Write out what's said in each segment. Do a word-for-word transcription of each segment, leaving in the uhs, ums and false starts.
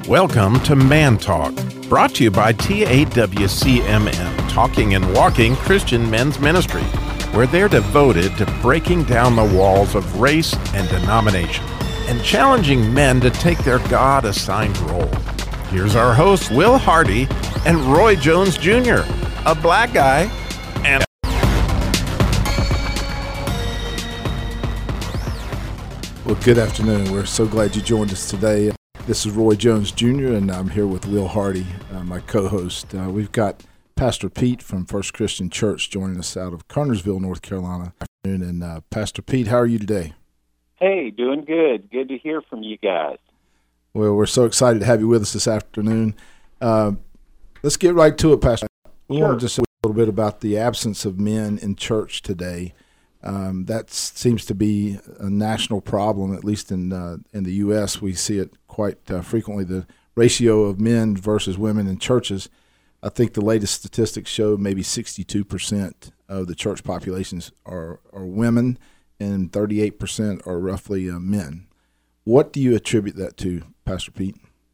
Welcome to Man Talk, brought to you by T A W C M M, Talking and Walking Christian Men's Ministry, where they're devoted to breaking down the walls of race and denomination and challenging men to take their God-assigned role. Here's our hosts, Will Hardy and Roy Jones Junior, a black guy and Well, good afternoon. We're so glad you joined us today. This is Roy Jones Junior, and I'm here with Will Hardy, uh, my co-host. Uh, we've got Pastor Pete from First Christian Church joining us out of Kernersville, North Carolina. And uh, Pastor Pete, how are you today? Hey, doing good. Good to hear from you guys. Well, we're so excited to have you with us this afternoon. Uh, let's get right to it, Pastor. We Sure. want to just say a little bit about the absence of men in church today. Um, that seems to be a national problem, at least in uh, in the U S We see it quite uh, frequently, the ratio of men versus women in churches. I think the latest statistics show maybe sixty-two percent of the church populations are, are women and thirty-eight percent are roughly uh, men. What do you attribute that to, Pastor Pete?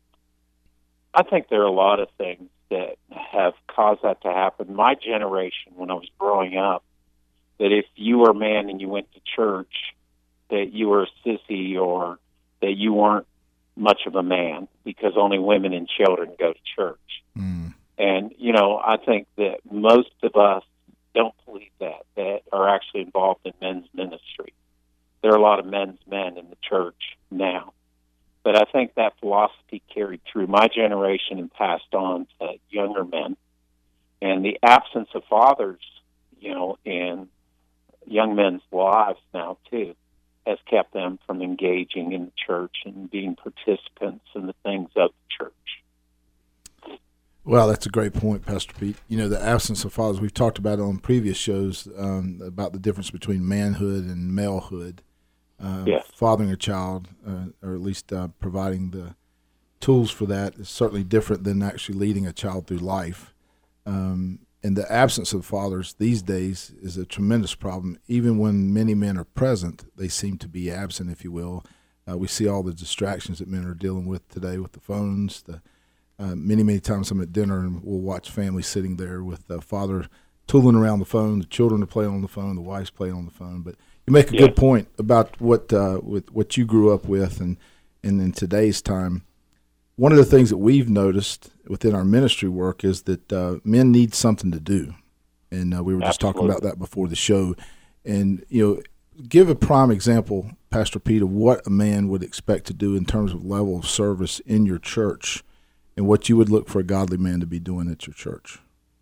I think there are a lot of things that have caused that to happen. My generation, when I was growing up, that if you were a man and you went to church, that you were a sissy or that you weren't much of a man because only women and children go to church. Mm. And, you know, I think that most of us don't believe that, that are actually involved in men's ministry. There are a lot of men's men in the church now. But I think that philosophy carried through my generation and passed on to younger men. And the absence of fathers, you know, in young men's lives now, too, has kept them from engaging in the church and being participants in the things of the church. Well, that's a great point, Pastor Pete. You know, the absence of fathers, we've talked about it on previous shows um, about the difference between manhood and malehood. Uh, yes. Fathering a child, uh, or at least uh, providing the tools for that, is certainly different than actually leading a child through life. Um, and the absence of fathers these days is a tremendous problem. Even when many men are present, they seem to be absent, if you will. Uh, we see all the distractions that men are dealing with today with the phones. The uh, many, many times I'm at dinner and we'll watch families sitting there with the father tooling around the phone, the children are playing on the phone, the wife's playing on the phone. But you make a Yeah. good point about what uh, with what you grew up with, and, and in today's time. One of the things that we've noticed within our ministry work is that uh, men need something to do, and uh, we were just Absolutely. talking about that before the show. And you know, give a prime example, Pastor Pete, of what a man would expect to do in terms of level of service in your church, and what you would look for a godly man to be doing at your church.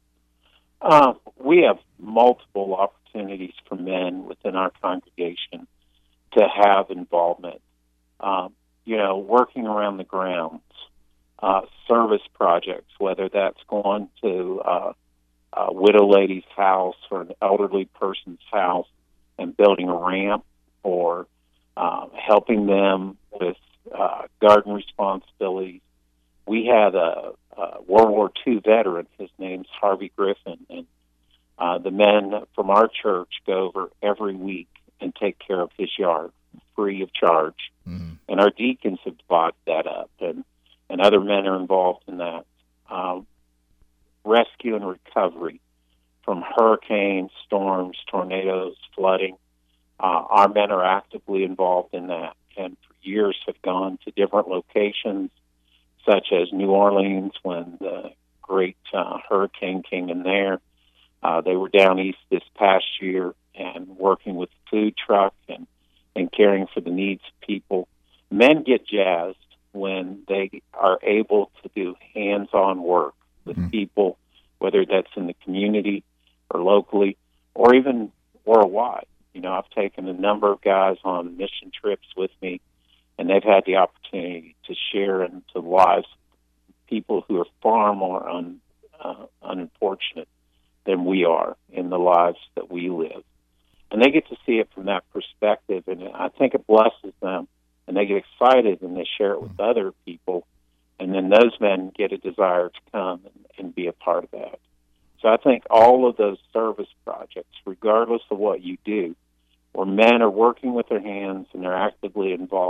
Uh, we have multiple opportunities for men within our congregation to have involvement. Um, you know, working around the grounds, uh, service projects, whether that's going to uh, a widow lady's house or an elderly person's house and building a ramp, or uh, helping them with uh, garden responsibilities. We had a, a World War Two veteran. His name's Harvey Griffin, and uh, the men from our church go over every week and take care of his yard free of charge. Mm-hmm. And our deacons have bought that up, and, and other men are involved in that. Um, rescue and recovery from hurricanes, storms, tornadoes, flooding. Uh, our men are actively involved in that, and for years have gone to different locations, such as New Orleans when the great uh, hurricane came in there. Uh, they were down east this past year and working with the food truck and, and caring for the needs of people. Men get jazzed when they are able to do hands-on work with mm-hmm. people, whether that's in the community or locally or even worldwide. You know, I've taken a number of guys on mission trips with me, and they've had the opportunity to share into the lives of people who are far more un, uh, unfortunate than we are in the lives that we live. And they get to see it from that perspective, and I think it blesses them, and they get excited, and they share it with other people, and then those men get a desire to come and, and be a part of that. So I think all of those service projects, regardless of what you do, where men are working with their hands and they're actively involved in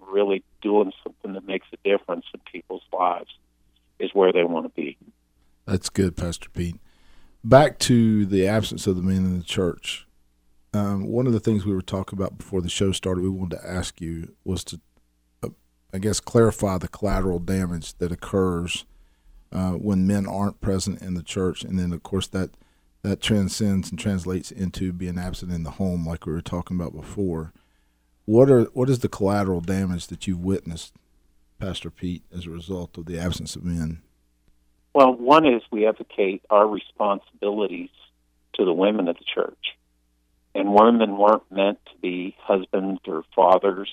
really doing something that makes a difference in people's lives is where they want to be. That's good, Pastor Pete. Back to the absence of the men in the church. Um, one of the things we were talking about before the show started, we wanted to ask you was to, uh, I guess, clarify the collateral damage that occurs uh, when men aren't present in the church. And then, of course, that, that transcends and translates into being absent in the home, like we were talking about before. What are what is the collateral damage that you've witnessed, Pastor Pete, as a result of the absence of men? Well, one is we advocate our responsibilities to the women of the church. And women weren't meant to be husbands or fathers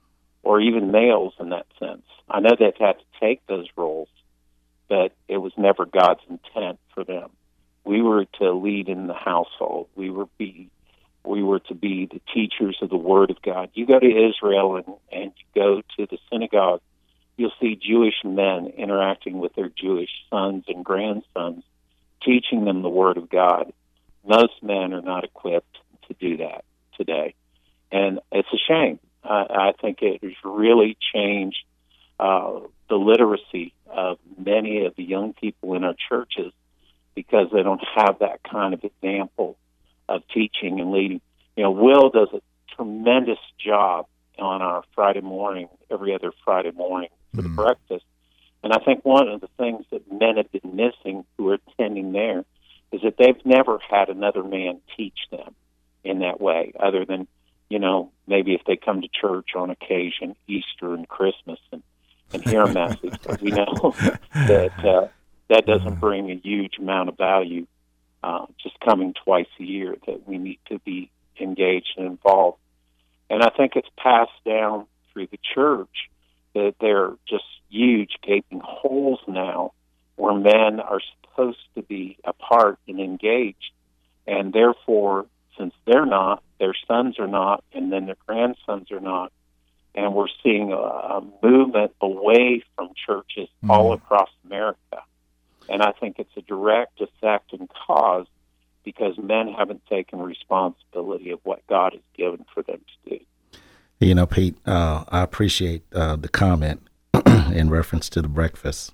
or even males in that sense. I know they've had to take those roles, but it was never God's intent for them. We were to lead in the household. We were be we were to be the teachers of the Word of God. You go to Israel and, and you go to the synagogue, you'll see Jewish men interacting with their Jewish sons and grandsons, teaching them the Word of God. Most men are not equipped to do that today. And it's a shame. I, I think it has really changed uh, the literacy of many of the young people in our churches because they don't have that kind of example of teaching and leading. You know, Will does a tremendous job on our Friday morning, every other Friday morning for mm. the breakfast. And I think one of the things that men have been missing who are attending there is that they've never had another man teach them in that way, other than, you know, maybe if they come to church on occasion, Easter and Christmas, and, and hear a message. But we know that uh, that doesn't bring a huge amount of value. Uh, just coming twice a year, that we need to be engaged and involved. And I think it's passed down through the church that there are just huge gaping holes now where men are supposed to be a part and engaged, and therefore, since they're not, their sons are not, and then their grandsons are not, and we're seeing a, a movement away from churches mm. all across America. And I think it's a direct effect and cause because men haven't taken responsibility of what God has given for them to do. You know, Pete, uh, I appreciate uh, the comment in reference to the breakfast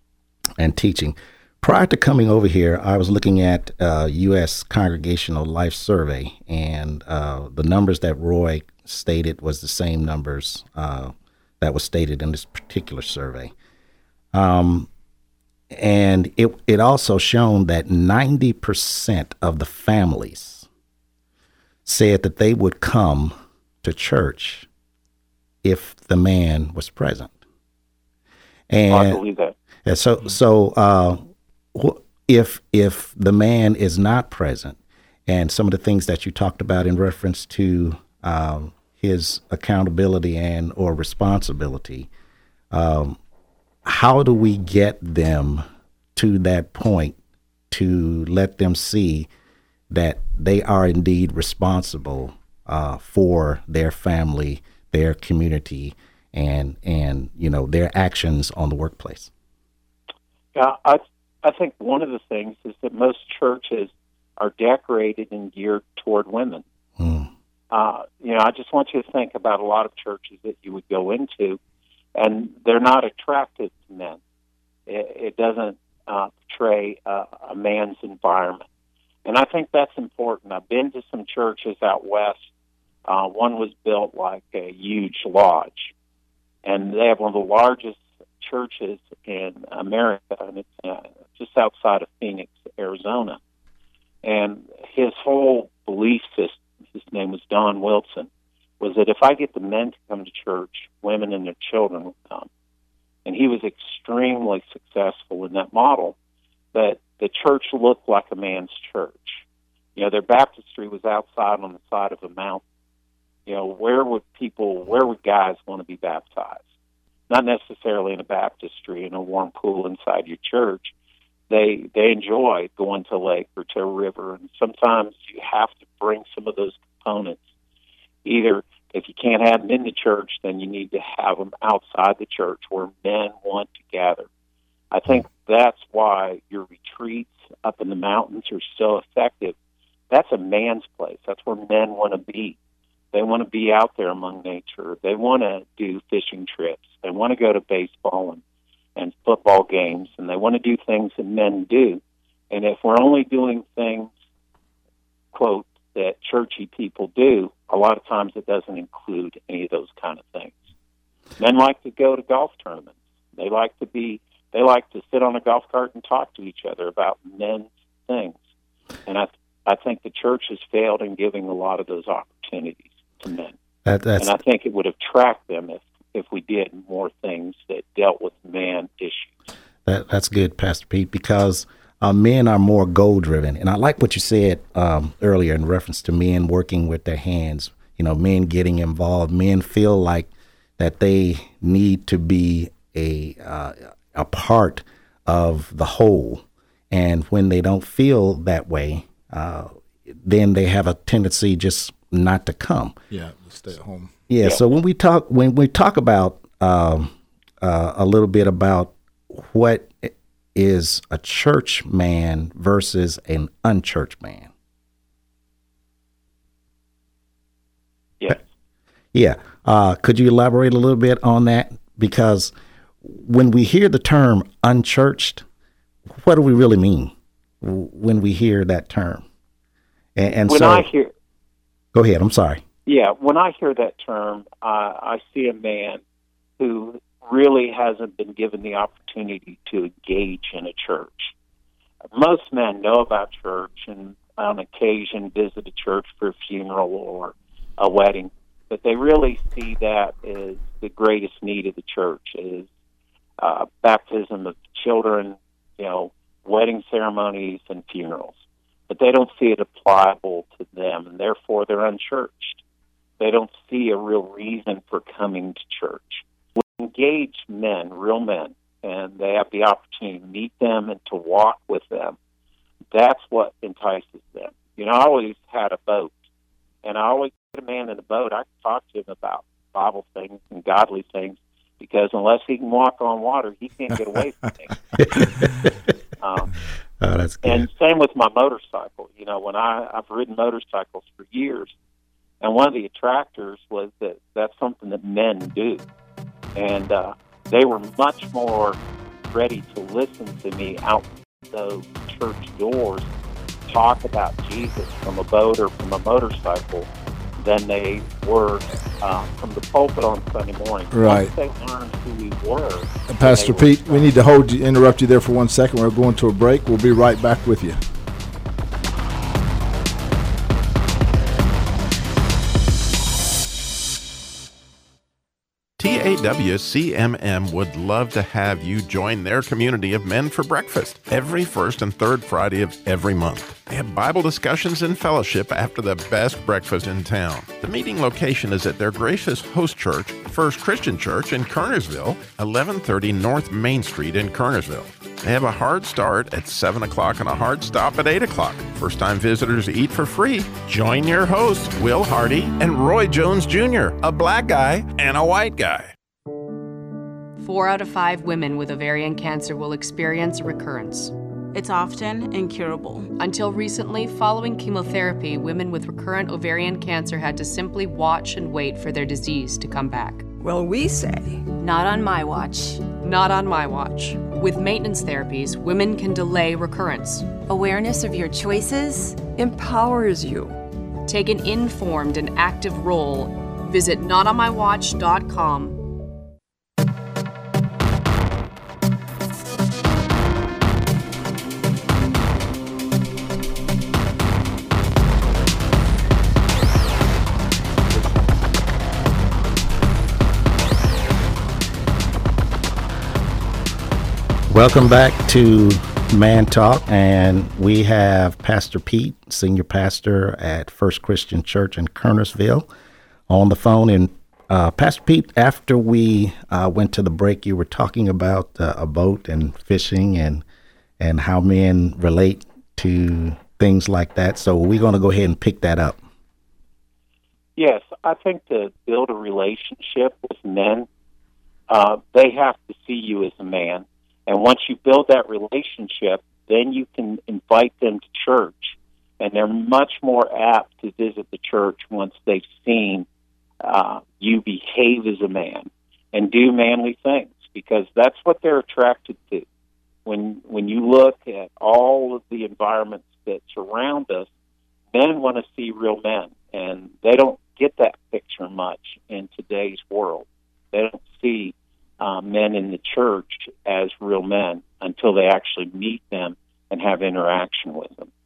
and teaching. Prior to coming over here, I was looking at uh, U S Congregational Life Survey, and uh, the numbers that Roy stated was the same numbers uh, that was stated in this particular survey. Um, and it it also shown that ninety percent of the families said that they would come to church if the man was present. And I believe that. And so, so uh, if if the man is not present, and some of the things that you talked about in reference to um, his accountability and or responsibility, um, how do we get them to that point to let them see that they are indeed responsible uh, for their family, their community, and and you know their actions on the workplace? Yeah, I I think one of the things is that most churches are decorated and geared toward women. Hmm. Uh, you know, I just want you to think about a lot of churches that you would go into, and they're not attractive to men. It, it doesn't uh, portray a, a man's environment. And I think that's important. I've been to some churches out west. Uh, one was built like a huge lodge, and they have one of the largest churches in America, and it's uh, just outside of Phoenix, Arizona. And his whole belief system, his name was Don Wilson, was that if I get the men to come to church, women and their children would come. And he was extremely successful in that model, but the church looked like a man's church. You know, their baptistry was outside on the side of a mountain. You know, where would people, where would guys want to be baptized? Not necessarily in a baptistry, in a warm pool inside your church. They they enjoy going to a lake or to a river, and sometimes you have to bring some of those components. Either if you can't have them in the church, then you need to have them outside the church where men want to gather. I think that's why your retreats up in the mountains are so effective. That's a man's place. That's where men want to be. They want to be out there among nature. They want to do fishing trips. They want to go to baseball and, and football games, and they want to do things that men do. And if we're only doing things, quote, that churchy people do, a lot of times it doesn't include any of those kind of things. Men like to go to golf tournaments. They like to be, they like to sit on a golf cart and talk to each other about men's things. And I, I think the church has failed in giving a lot of those opportunities to men. That, that's, and I think it would attract them if, if we did more things that dealt with man issues. That, that's good, Pastor Pete, because uh, men are more goal-driven. And I like what you said um, earlier in reference to men working with their hands, you know, men getting involved. Men feel like that they need to be a uh, a part of the whole. And when they don't feel that way, uh, then they have a tendency just not to come. Yeah, stay at home. Yeah, yeah. So when we talk when we talk about um, uh, a little bit about what is a church man versus an unchurched man. Yes. Yeah. Uh, could you elaborate a little bit on that? Because when we hear the term unchurched, what do we really mean when we hear that term? And, and when so, I hear, go ahead. I'm sorry. Yeah, when I hear that term, uh, I see a man who really hasn't been given the opportunity to engage in a church. Most men know about church and on occasion visit a church for a funeral or a wedding, but they really see that as the greatest need of the church is uh, baptism of children, you know, wedding ceremonies and funerals. But they don't see it applicable to them, and therefore they're unchurched. They don't see a real reason for coming to church. We engage men, real men, and they have the opportunity to meet them and to walk with them. That's what entices them. You know, I always had a boat, and I always get a man in a boat. I can talk to him about Bible things and godly things, because unless he can walk on water, he can't get away from things. um, oh, that's good. And same with my motorcycle. You know, when I, I've ridden motorcycles for years, and one of the attractors was that that's something that men do. And uh, they were much more ready to listen to me out those church doors talk about Jesus from a boat or from a motorcycle than they were uh, from the pulpit on Sunday morning. Right. Once they learned who we were. Pastor Pete, we need to hold you, interrupt you there for one second. We're going to a break. We'll be right back with you. T A W C M M would love to have you join their community of men for breakfast every first and third Friday of every month. They have Bible discussions and fellowship after the best breakfast in town. The meeting location is at their gracious host church, First Christian Church in Kernersville, eleven thirty North Main Street in Kernersville. They have a hard start at seven o'clock and a hard stop at eight o'clock. First-time visitors eat for free. Join your hosts, Will Hardy and Roy Jones Junior, a black guy and a white guy. Four out of five women with ovarian cancer will experience a recurrence. It's often incurable. Until recently, following chemotherapy, women with recurrent ovarian cancer had to simply watch and wait for their disease to come back. Well, we say, not on my watch. Not on my watch. With maintenance therapies, women can delay recurrence. Awareness of your choices empowers you. Take an informed and active role. Visit not on my watch dot com. Welcome back to Man Talk, and we have Pastor Pete, senior pastor at First Christian Church in Kernersville, on the phone. And uh, Pastor Pete, after we uh, went to the break, you were talking about uh, a boat and fishing and and how men relate to things like that. So we're going to go ahead and pick that up. Yes, I think to build a relationship with men, uh, they have to see you as a man. And once you build that relationship, then you can invite them to church and they're much more apt to visit the church once they've seen uh, you behave as a man and do manly things, because that's what they're attracted to. When when you look at all of the environments that surround us, men want to see real men, and they don't get that picture much in today's world. They don't see uh, men in the church as real men until they actually meet them and have interaction with them.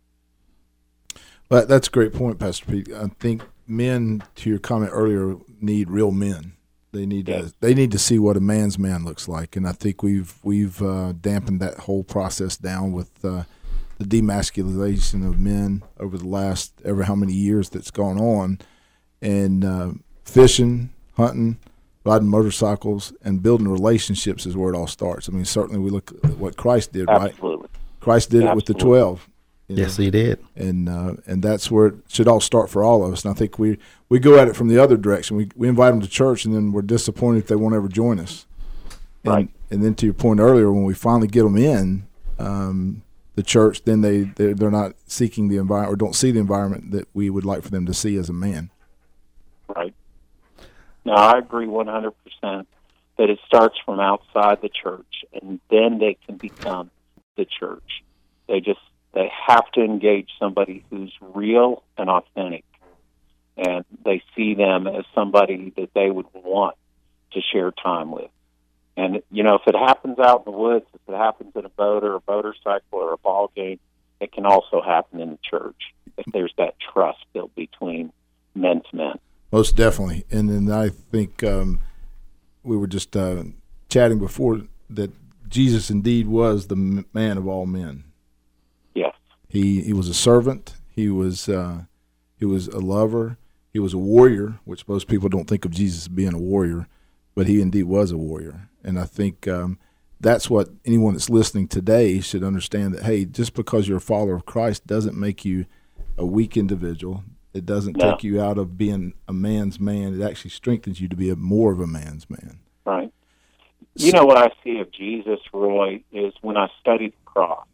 But that's a great point, Pastor Pete. I think men, to your comment earlier, need real men. They need Yeah. to they need to see what a man's man looks like, and I think we've we've uh, dampened that whole process down with uh, the demasculization of men over the last ever how many years that's gone on, and uh, fishing, hunting, riding motorcycles, and building relationships is where it all starts. I mean, certainly we look at what Christ did, right? Absolutely. Christ did it with the Absolutely. twelve. you know? Yes, he did. and uh, and that's where it should all start for all of us. And I think we, we go at it from the other direction. We we invite them to church, and then we're disappointed if they won't ever join us. And, Right. And then to your point earlier, when we finally get them in um, the church, then they they're, they're not seeking the environment or don't see the environment that we would like for them to see as a man. Right. No, I agree one hundred percent that it starts from outside the church, and then they can become the church. They just they have to engage somebody who's real and authentic, and they see them as somebody that they would want to share time with. And, you know, if it happens out in the woods, if it happens in a boat or a motorcycle or a ball game, it can also happen in the church if there's that trust built between men to men. Most definitely. And then I think um, we were just uh, chatting before that Jesus indeed was the m- man of all men. Yes. He he was a servant. He was uh, he was a lover. He was a warrior, which most people don't think of Jesus as being a warrior, but he indeed was a warrior. And I think um, that's what anyone that's listening today should understand, that, hey, just because you're a follower of Christ doesn't make you a weak individual. It doesn't No. take you out of being a man's man. It actually strengthens you to be a more of a man's man. Right. You know what I see of Jesus, Roy, is when I studied the cross,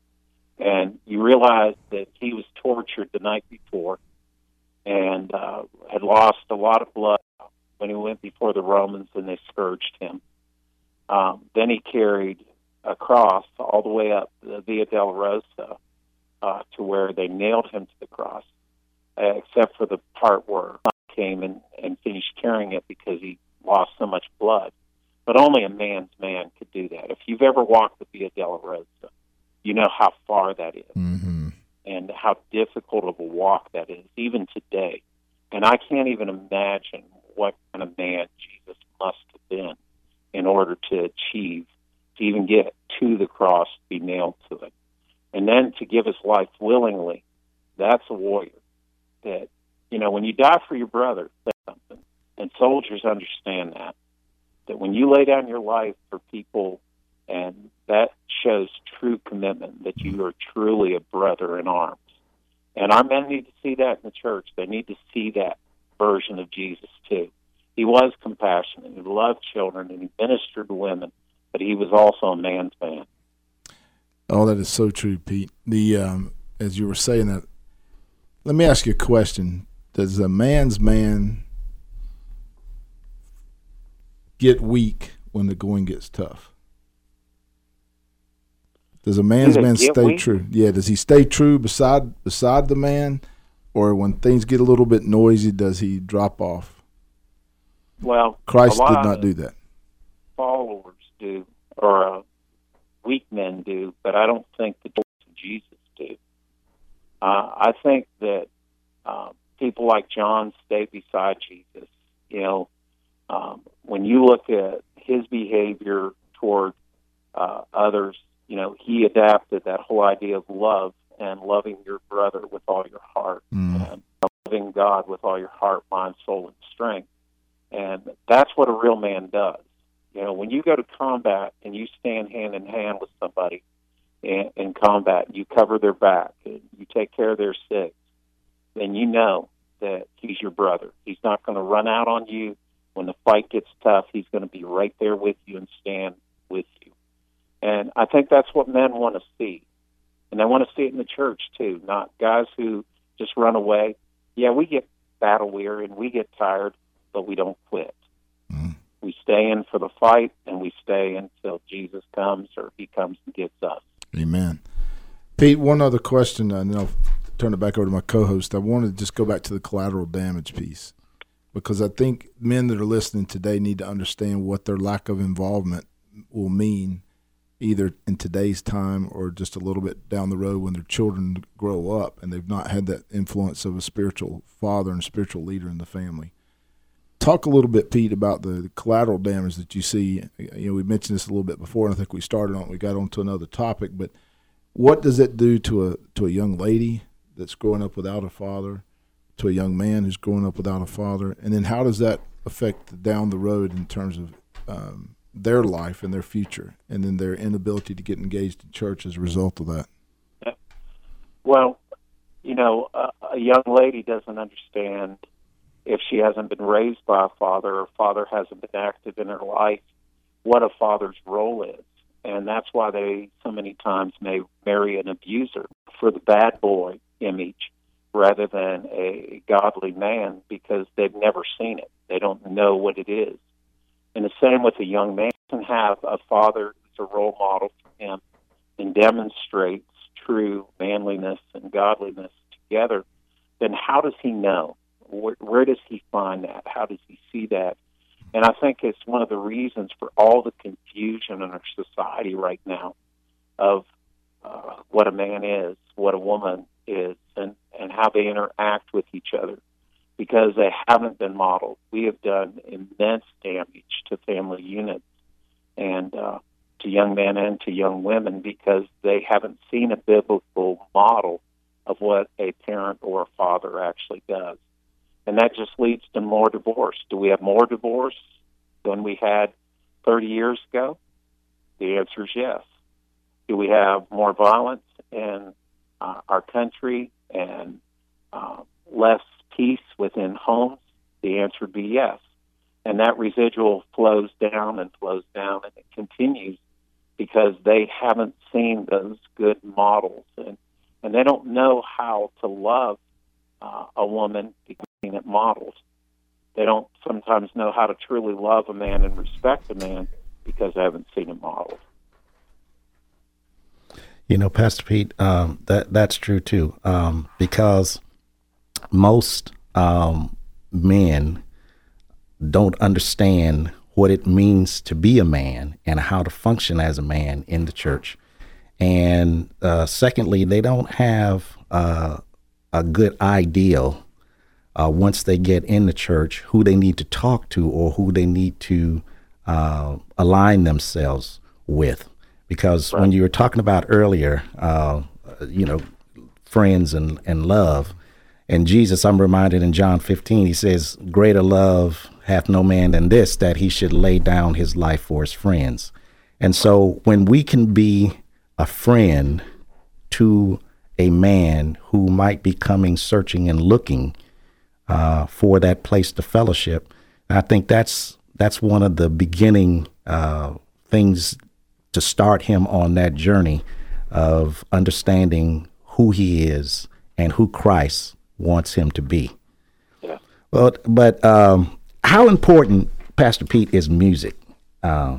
and you realize that he was tortured the night before and uh, had lost a lot of blood when he went before the Romans and they scourged him. Um, then he carried a cross all the way up the Via Dolorosa uh, to where they nailed him to the cross, uh, except for the part where he came and, and finished carrying it because he lost so much blood. But only a man's man could do that. If you've ever walked the Via Dolorosa, you know how far that is Mm-hmm. and how difficult of a walk that is, even today. And I can't even imagine what kind of man Jesus must have been in order to achieve, to even get to the cross, to be nailed to it. And then to give his life willingly, that's a warrior. That, you know, when you die for your brother, that's something. And soldiers understand that. That when you lay down your life for people, and that shows true commitment, that you are truly a brother in arms. And our men need to see that in the church. They need to see that version of Jesus, too. He was compassionate. He loved children, and he ministered to women, but he was also a man's man. Oh, that is so true, Pete. The um, as you were saying that, let me ask you a question. Does a man's man get weak when the going gets tough? Does a man's Do they man get stay weak? true? Yeah, does he stay true beside beside the man, or when things get a little bit noisy, does he drop off? Well, Christ a lot did not of do that. followers do, or uh, weak men do, but I don't think the Jesus do. Uh, I think that uh, people like John stay beside Jesus. You know, um, when you look at his behavior toward uh, others, you know, he adapted that whole idea of love and loving your brother with all your heart, Mm. and loving God with all your heart, mind, soul, and strength. And that's what a real man does. You know, when you go to combat and you stand hand in hand with somebody in, in combat, you cover their back, and you take care of their sick, then you know that he's your brother. He's not going to run out on you. When the fight gets tough, he's going to be right there with you and stand with you. And I think that's what men want to see. And they want to see it in the church, too, not guys who just run away. Yeah, we get battle weary and we get tired, but we don't quit. Mm. We stay in for the fight, and we stay until Jesus comes or he comes and gets us. Amen. Pete, one other question, and then I'll turn it back over to my co-host. I wanted to just go back to the collateral damage piece, because I think men that are listening today need to understand what their lack of involvement will mean, either in today's time or just a little bit down the road when their children grow up and they've not had that influence of a spiritual father and spiritual leader in the family. Talk a little bit, Pete, about the collateral damage that you see. You know, we mentioned this a little bit before, and I think we started on, we got on to another topic, but what does it do to a to a young lady that's growing up without a father, to a young man who's growing up without a father, and then how does that affect down the road in terms of um, their life and their future, and then their inability to get engaged in church as a result of that? Yeah. Well, you know, a, a young lady doesn't understand, if she hasn't been raised by a father or father hasn't been active in her life, what a father's role is. And that's why they so many times may marry an abuser for the bad boy image rather than a godly man, because they've never seen it. They don't know what it is. And the same with a young man. Can have a father who's a role model for him and demonstrates true manliness and godliness together, then how does he know? Where, where does he find that? How does he see that? And I think it's one of the reasons for all the confusion in our society right now of uh, what a man is, what a woman is, and, and how they interact with each other, because they haven't been modeled. We have done immense damage to family units and uh, to young men and to young women because they haven't seen a biblical model of what a parent or a father actually does. And that just leads to more divorce. Do we have more divorce than we had thirty years ago? The answer is yes. Do we have more violence in uh, our country and uh, less peace within homes? The answer would be yes. And that residual flows down and flows down, and it continues because they haven't seen those good models, and, and they don't know how to love uh, a woman because they've seen it modeled. They don't sometimes know how to truly love a man and respect a man because they haven't seen it modeled. You know, Pastor Pete, um, that that's true too, um, because most um, men don't understand what it means to be a man and how to function as a man in the church. And uh, secondly, they don't have uh, a good ideal uh, once they get in the church who they need to talk to or who they need to uh, align themselves with. Because right. when you were talking about earlier, uh, you know, friends and, and love, and Jesus, I'm reminded in John fifteen, he says, greater love hath no man than this, that he should lay down his life for his friends. And so when we can be a friend to a man who might be coming, searching and looking uh, for that place to fellowship, I think that's that's one of the beginning uh, things to start him on that journey of understanding who he is and who Christ wants him to be. Yeah. Well, but um, how important, Pastor Pete, is music uh,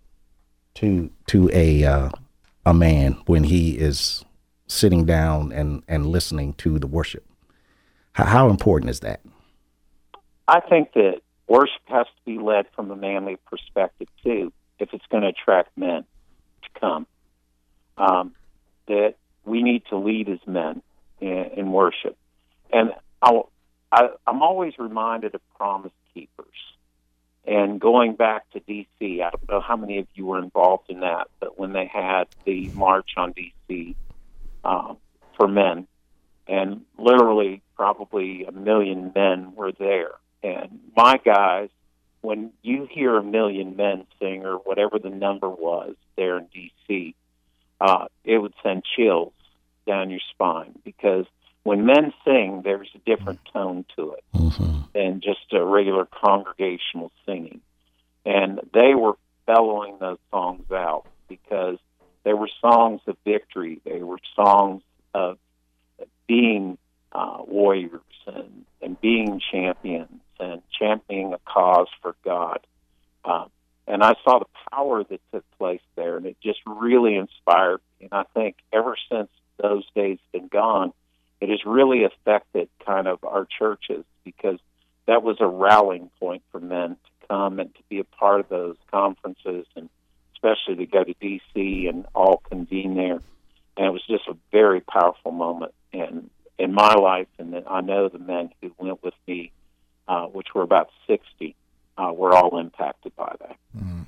to to a uh, a man when he is sitting down and, and listening to the worship? How, how important is that? I think that worship has to be led from a manly perspective too, if it's going to attract men to come. Um, that we need to lead as men in, in worship. And I'll, I, I'm always reminded of Promise Keepers. And going back to D C, I don't know how many of you were involved in that, but when they had the March on D C um, for men, and literally probably a million men were there. And my guys, when you hear a million men sing or whatever the number was there in D C, uh, it would send chills down your spine, because when men sing, there's a different tone to it mm-hmm. than just a regular congregational singing. And they were bellowing those songs out because They were songs of victory. They were songs of being uh, warriors and, and being champions and championing a cause for God. Uh, and I saw the power that took place there, and it just really inspired me. And I think ever since those days have been gone, it has really affected kind of our churches, because that was a rallying point for men to come and to be a part of those conferences, and especially to go to D C and all convene there. And it was just a very powerful moment in, in my life, and then I know the men who went with me, uh, which were about sixty, uh, were all impacted by that. Mm.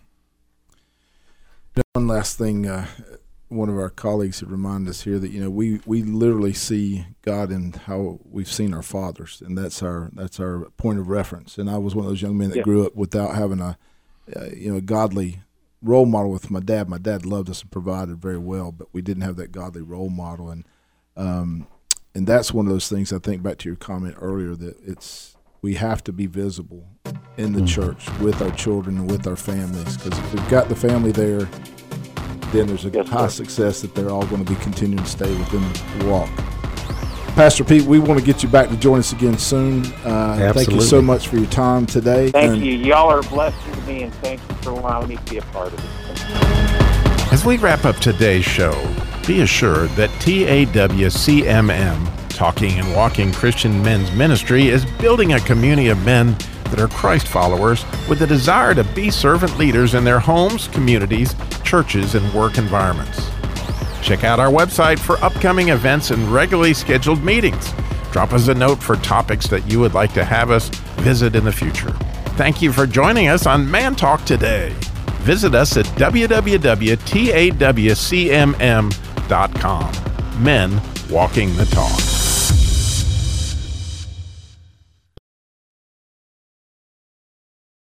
One last thing, uh, one of our colleagues had reminded us here that, you know, we, we literally see God in how we've seen our fathers, and that's our that's our point of reference. And I was one of those young men that yeah. grew up without having a, uh, you know, a godly role model with my dad. My dad loved us and provided very well, but we didn't have that godly role model. And um, and that's one of those things, I think, back to your comment earlier, that it's we have to be visible in the mm. church with our children and with our families, because if we've got the family there, then there's a yes, high sir. success that they're all going to be continuing to stay within the walk. Pastor Pete, we want to get you back to join us again soon. Uh, thank you so much for your time today. Thank and you. Y'all are a blessing to me, and thank you for allowing me to be a part of it. As we wrap up today's show, be assured that T A W C M M, Talking and Walking Christian Men's Ministry, is building a community of men that are Christ followers with a desire to be servant leaders in their homes, communities, churches, and work environments. Check out our website for upcoming events and regularly scheduled meetings. Drop us a note for topics that you would like to have us visit in the future. Thank you for joining us on Man Talk today. Visit us at w w w dot t a w c m m dot com. Men Walking the Talk.